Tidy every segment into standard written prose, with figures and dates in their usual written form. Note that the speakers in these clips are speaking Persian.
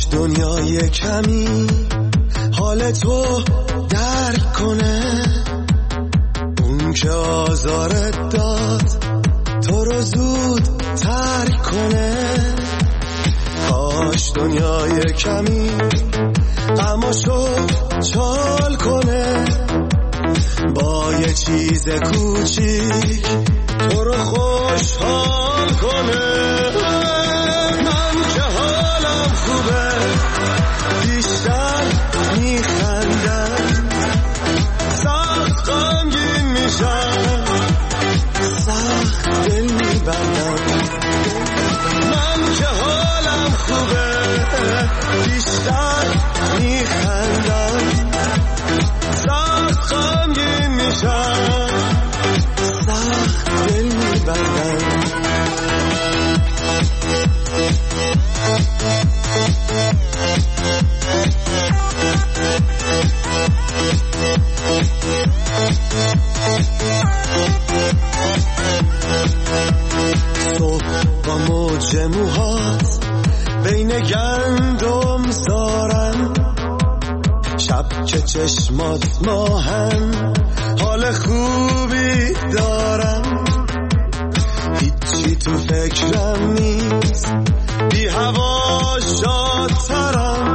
دنیای کمی حال تو درک کنه، اون که آزارت داد تو رو زود ترک کنه. کاش دنیای کمی غماشو چال کنه، با یه چیز کوچیک تو رو خوشحال کنه. من که حالم خوبه بیشتر میخندم، سخت غمگین میشم سخت دل میبندم. من که حالم خوبه بیشتر میخندم، سخت غمگین میشم سخت دل میبندم. صبح با موج موهات بین گندم زارم، شب که چشمات ماهن حال خوبی دارم. هیچی تو فکرم نیست بی هوا شادترم،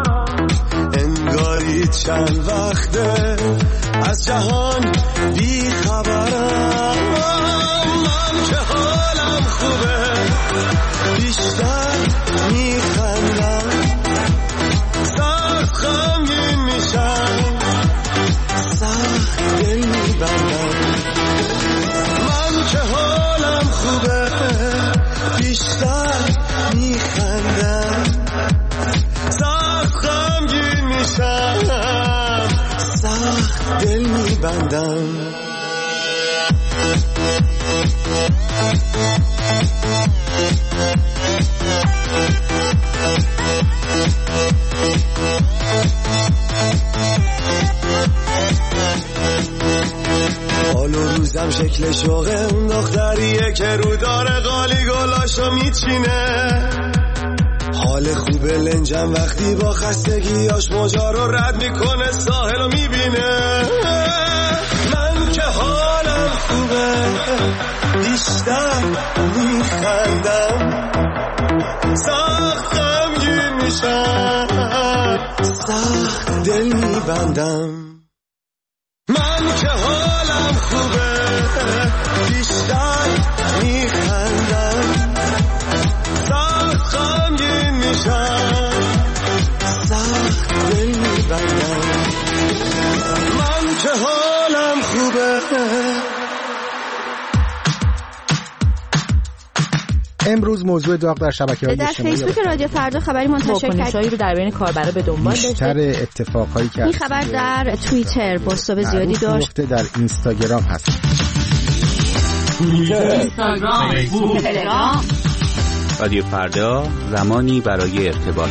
انگاری چند وقته از جهان بی خبرم. من که حالم خوبه بیشتر میخندم، سخت غمگین میشم سخت دل میبندم. من که حالم خوبه بیشتر میخندم، سخت غمگین میشم سخت دل میبندم. حال و روزم شکل شوقه اون دختریه که رو داره قالی گلاشو میچینه. حال خوبه لنجم وقتی با خستگیاش موجا رو رد میکنه ساحل رو میبینه. من که حالم خوبه بیشتر میخندم، سخت غمگین میشم سخت دل میبندم. من که حالم خوبه بیشتر میخندم، سخت غمگین میشم سخت دل میبندم. من که حالم خوبه. امروز موضوع داغ در شبکه‌های اجتماعی در فیسبوک رادیو فردا خبری منتشر کرد رو در بین کاربرا به دنبال داشته. بیشتر اتفاقایی که این خبر در توییتر پست‌های زیادی داشت، در اینستاگرام هست. اینستاگرام، فیسبوک، تلگرام. رادیو فردا، زمانی برای ارتباط.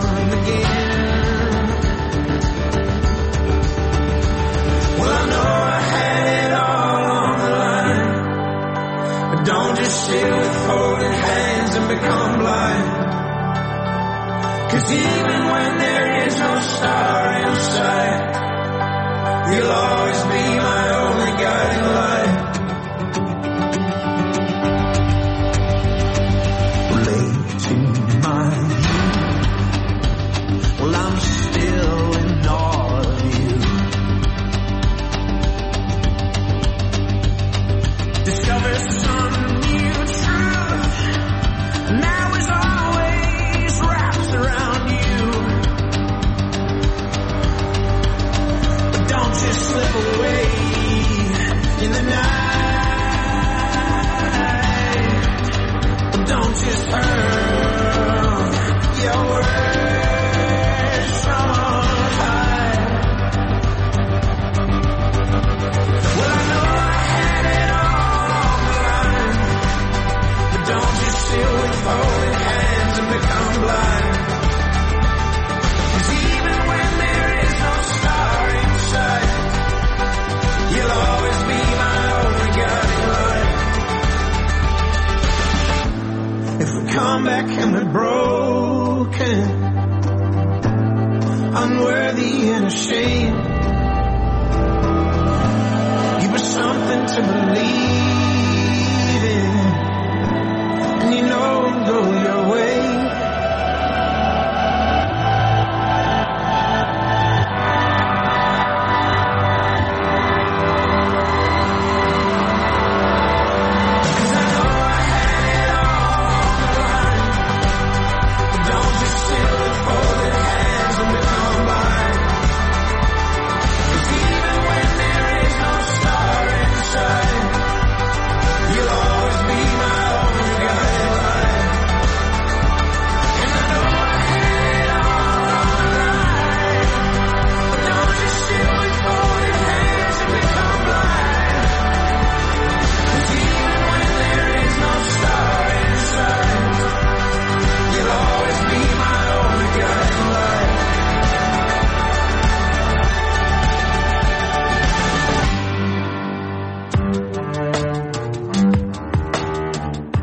Well, I know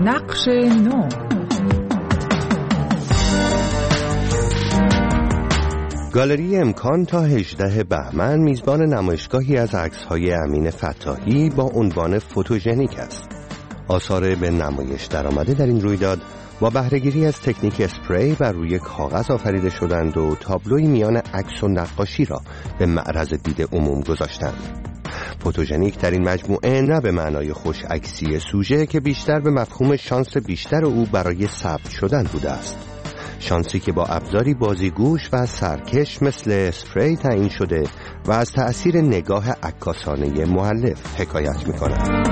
نقش نو. گالری امکان تا 18 بهمن میزبان نمایشگاهی از عکس‌های امین فتاحی با عنوان فوتوژنیک است. آثار به نمایش درآمده در این رویداد با بهره‌گیری از تکنیک اسپری بر روی کاغذ آفریده شدند و تابلوی میان عکس و نقاشی را به معرض دید عموم گذاشتند. فوتوژنیک در این مجموعه نه به معنای خوش عکسی سوژه که بیشتر به مفهوم شانس بیشتر او برای ثبت شدن بوده است. شانسی که با ابزاری بازیگوش و سرکش مثل اسپری تعیین شده و از تأثیر نگاه عکاسانه مؤلف حکایت می‌کند.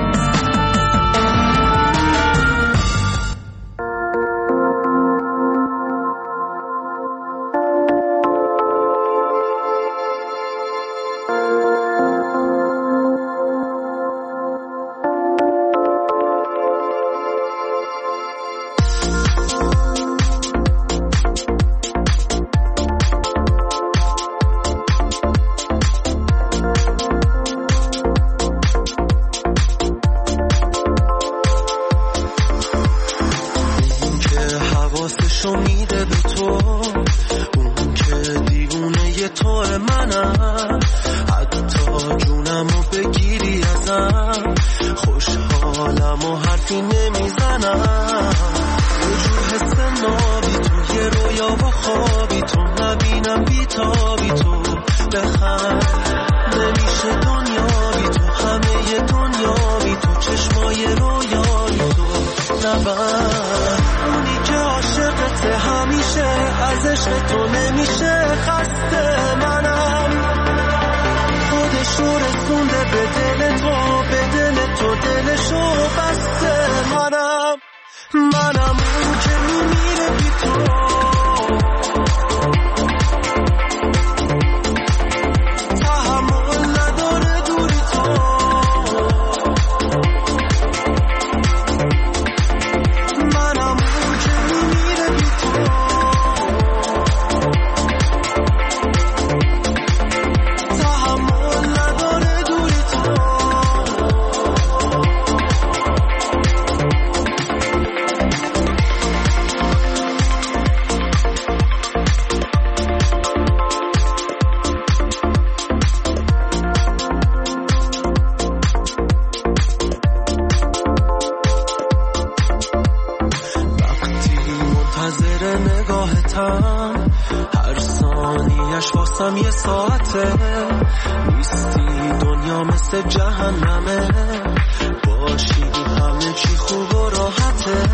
هر ثانیش واسم یه ساعته، نیستی دنیا مثل جهنمه، باشی همه چی خوب و راحته،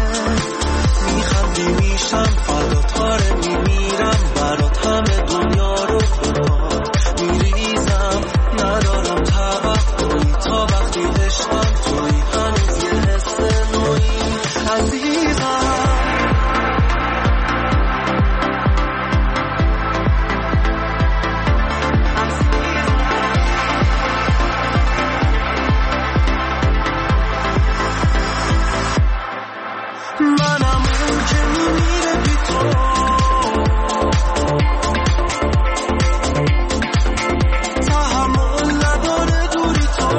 میخندی میشم فردا تاره میمیرم برات، همه دنیا رو بهات میریزم، ندارم توقعی تا وقتی عشقم توی، هنوز یه حس نوعی عزیزم. منم اون که میمیره بی تو، تحمل نداره دوری تو،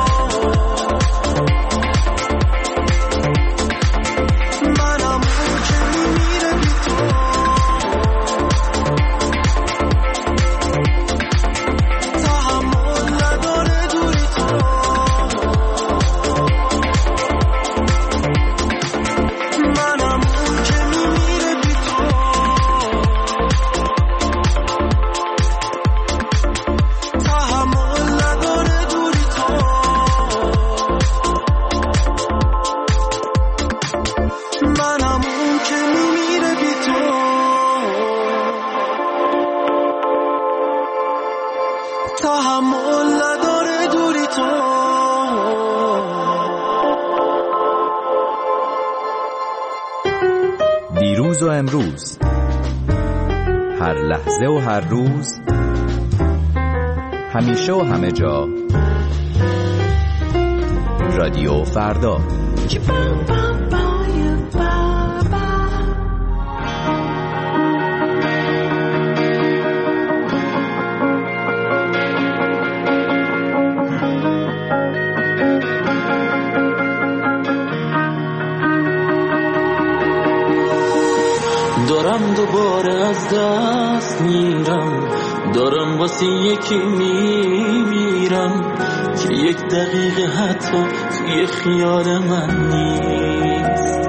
منم اون که میمیره بی تو، تحمل نداره دوری تو. دیروز و امروز، هر لحظه و هر روز، همیشه و همه جا، رادیو فردا. دارم دوباره از دست میرم، دارم واسه یکی میمیرم که یک دقیقه حتی توی خیال من نیست.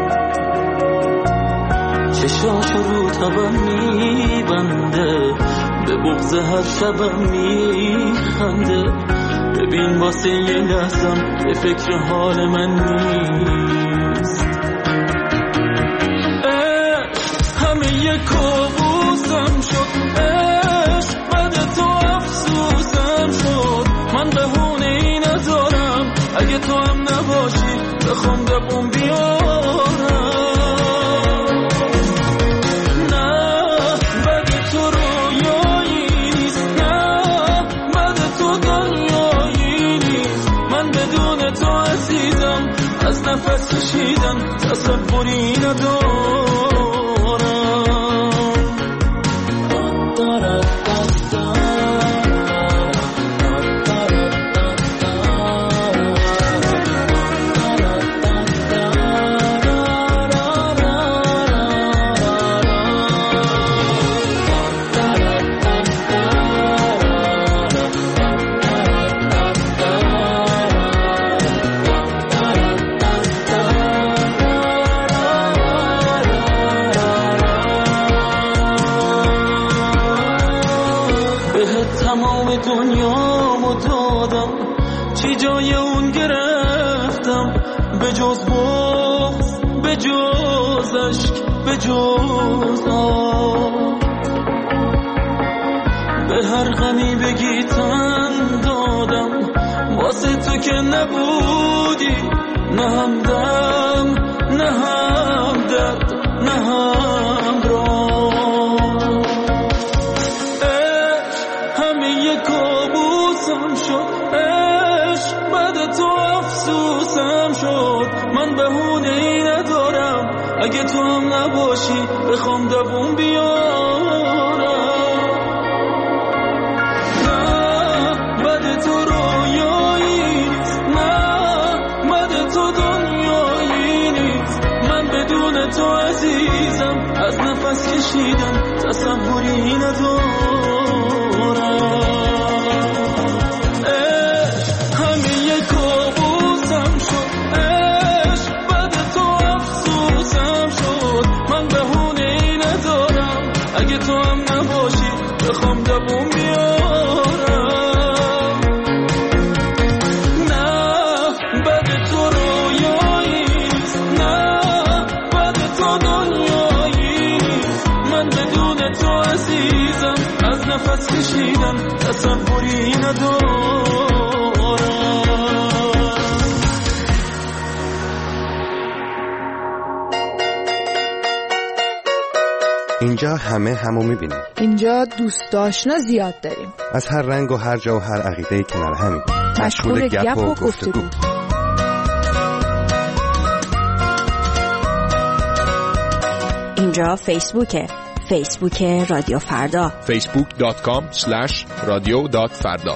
چشاشو رو تبم میبنده، به بغض هر شبم میخنده. ببین واسه یه لحظم به فکر حال من نیست. همه یه کابوسم شد، عشق بعد تو افسوسم شد. من بهونه ای ندارم، اگه تو هم نباشی بخوام دبون بیارم. نه بعد تو رویایی نیست، نه بعد تو دنیایی نیست. من بدون تو عزیزم از نفس کشیدن تصوری ندارم. تمام دنیامو دادم، چی جای اون گرفتم؟ به جز بغض، به جز عشق، به جز آه. به هر غمی بگی تن دادم، واسه تو که نبودی. نه هم دم، نه هم درد، نه هم راه. کابوسم شد، عشق بعد تو افسوسم شد. من بهونه ای ندارم، اگه تو هم نباشی بخوام دووم بیارم. نه بعد تو رویایی نیست، نه بعد تو دنیایی نیست. من بدون تو عزیزم از نفس کشیدن تصوری ندارم. اگه تو هم نباشی بخوام دووم بیارم. نه بعد تو رویایی نیست، نه بعد تو دنیایی نیست. من بدون تو عزیزم از نفس کشیدن تصوری ندارم. اینجا همه همو میبینیم. اینجا دوست آشنا زیاد داریم، از هر رنگ و هر جا و هر عقیده کنار همیم، مشغول گپ و گفتگو. اینجا فیسبوک رادیو فردا، facebook.com/radio.farda.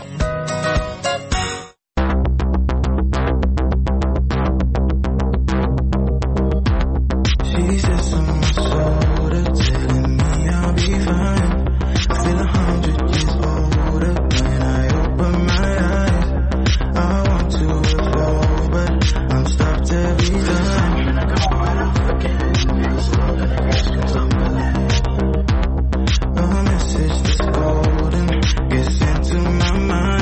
My mind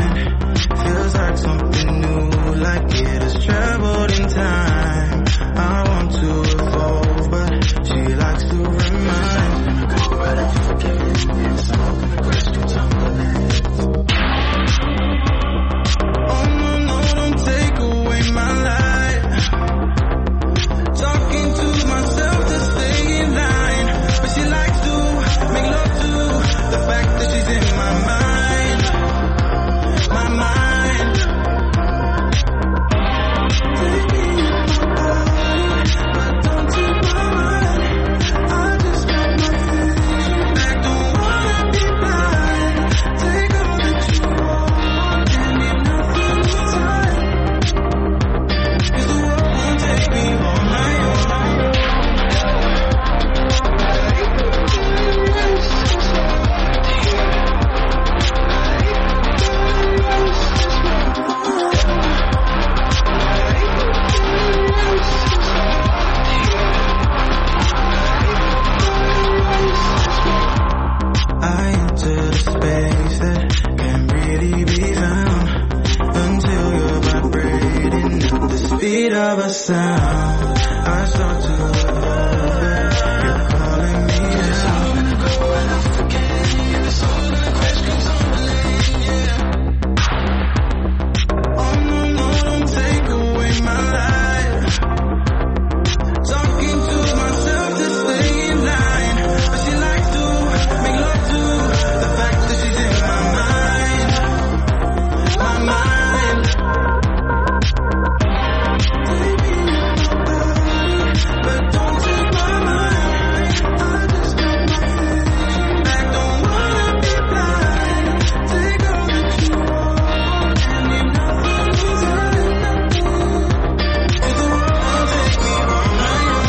speed of a sound, I start to love. You're calling me out. I'm gonna go and I forget you. It's all gonna crash 'cause I'm late, yeah. Oh no, no, don't take away my life. Talking to myself to stay in line, but she likes to make love to the fact that she's in my mind, my mind. But don't take my mind, I just got my feelings back. Don't wanna be blind, take all that you want, and leave nothing behind, nothing. If the world take me on my own,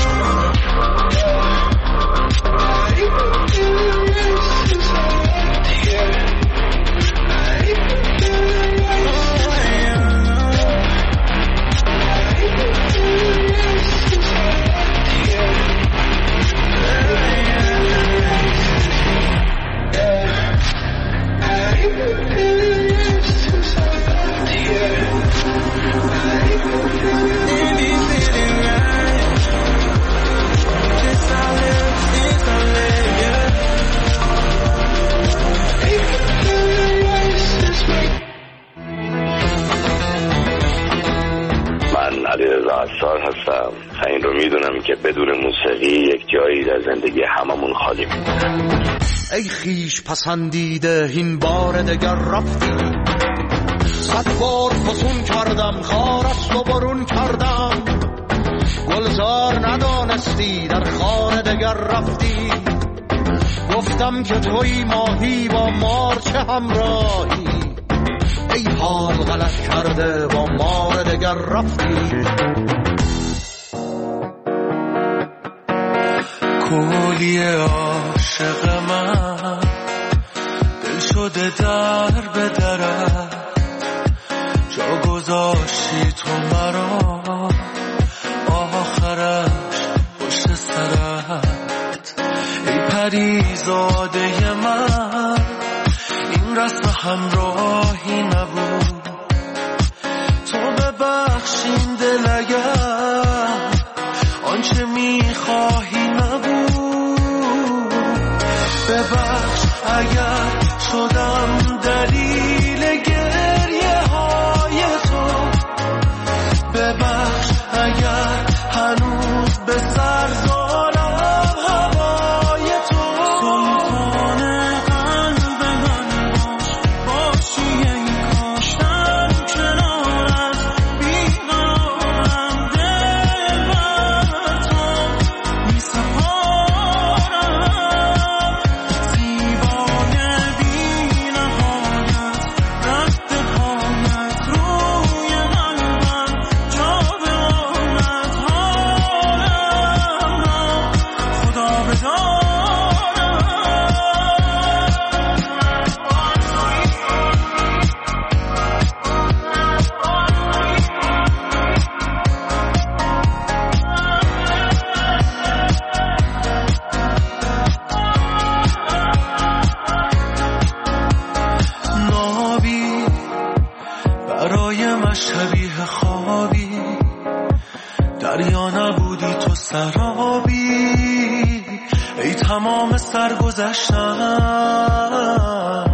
من علیرضا عصار هستم. این رو میدونم که بدون موسیقی یک جایی در زندگی هممون خالی میمونه. ای خیش پسندیده این بار دگر رفتی، 100 بار فسون کردم خارست و برون کردم، گلزار ندانستی در خانه دگر رفتی، گفتم که توی ماهی با مار چه همراهی، ای حال غلط کرده با مار دگر رفتی. کولی عاشق من دل شده در به درت، جا گذاشتی تو مرا آخرش پشت سرت. ای پریزاده من این رسم همراهی نبود، تو ببخشین دل اگر آنچه میخواهی نبود، ببخش اگر شدم دلیل گریه های تو، ببخش اگر هنوز به سر دارم هوای تو. سلطان قلب من باش، باشی ای کاشتم کنارت، بیقرارم دل بر تو میسپارم، زیبای بی نهایت رفت پایت روی قلبم، جا به آمد حالم را خدا بدارم. نابی برای من شبیه خوابی، دریا نبودی تو سرابی، ای تمام سرگذشتم،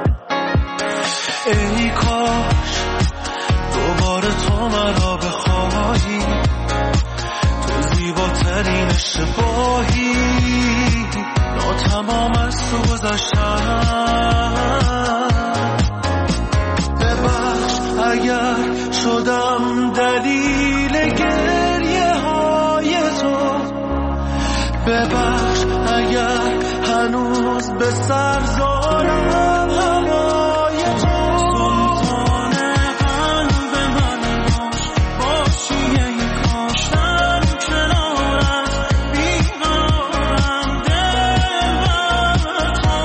ای کاش دوباره تو مرا بخواهی، تو زیباترین اشتباهی، ناتمام از تو گذشتم. ببخش اگر شدم دلیل گریه های تو، ببخش اگر هنوز به سر دارم هوای تو. سلطان قلب من باش، باشی ای کاشتم کنارت، بیقرارم دل بر تو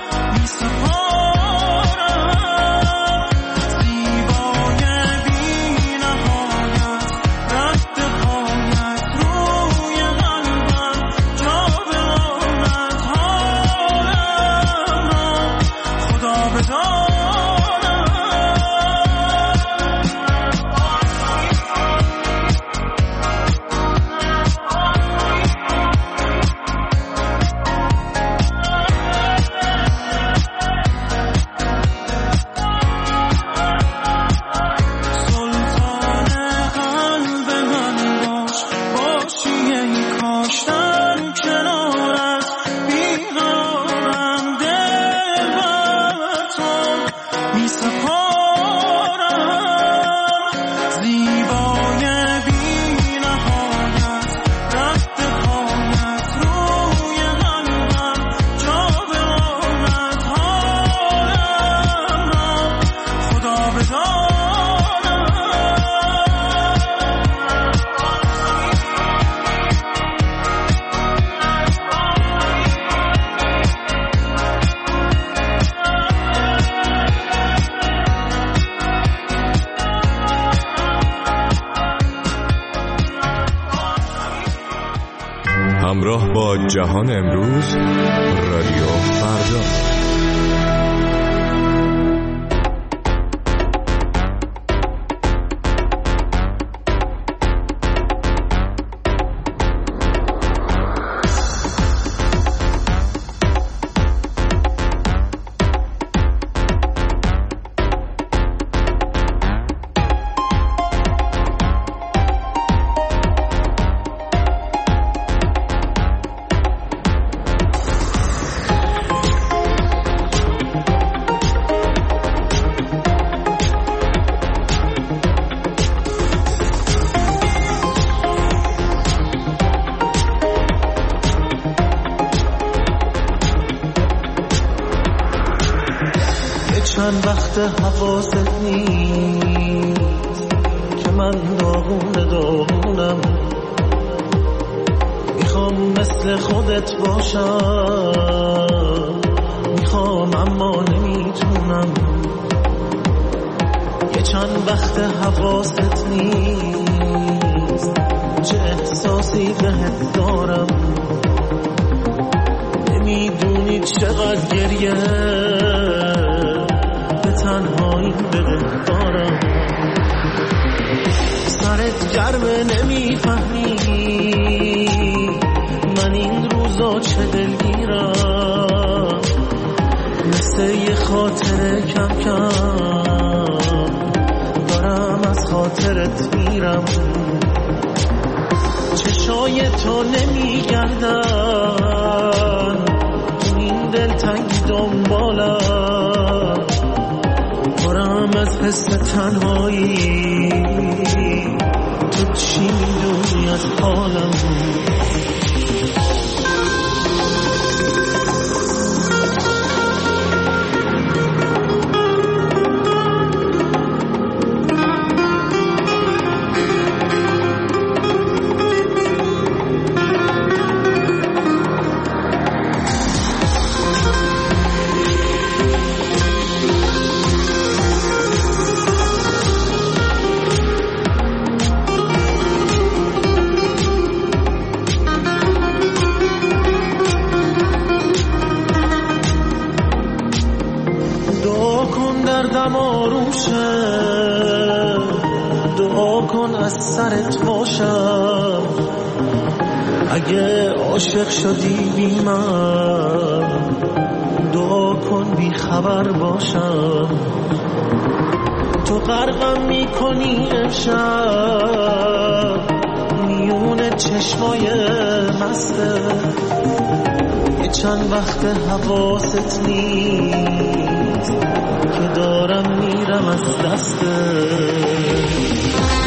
میسپارم، زیبای بی نهایت رفت پایت روی قلبم، جا به آمد حالم را همراه با جهان امروز، رادیو فردا. چند وقت حواست نیست که من داغونم، میخوام مثل خودت باشم، میخوام اما نمیتونم. یه چند وقت حواست نیست چه احساسی بهت دارم، نمیدونی چقدر گریه تنهایی بهت دارم. سرت گرمه نمیفهمی من این روزا چه دلگیرم، مثل یه خاطره کم کم دارم از خاطرت میرم. چشای تو نمیگردن تو این دلتنگی دنبالم، دارم از حس تنهایی. تو چی میدونی از حالم؟ دعا کن از سرت باشم، اگه عاشق شدی بی من دعا کن بی خبر باشم. تو غرقم میکنی امشب میون چشمای مسته، یه چند وقت حواست نیست که دارم میرم از دسته.